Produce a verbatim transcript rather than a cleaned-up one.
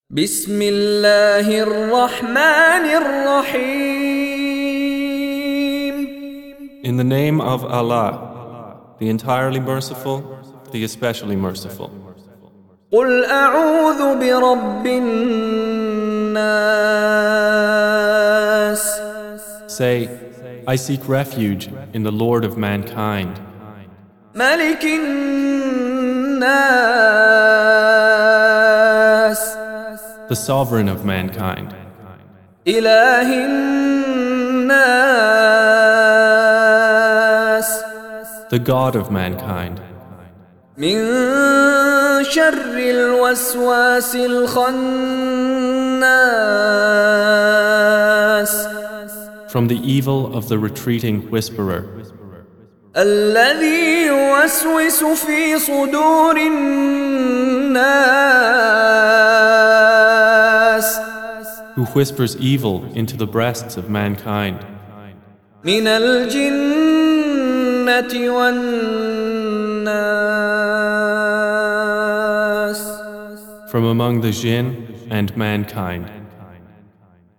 بسم الله الرحمن الرحيم. In the name of Allah, the entirely merciful, the especially merciful. قل أعوذ برب الناس. Say, I seek refuge in the Lord of mankind, ملك الناس. the sovereign of mankind, إله الناس. the God of mankind, من شر الوسواس الخناس. from the evil of the retreating whisperer, الذي يوسوس في صدور الناس. who whispers evil into the breasts of mankind, من الجنة والناس. from among the jinn and mankind.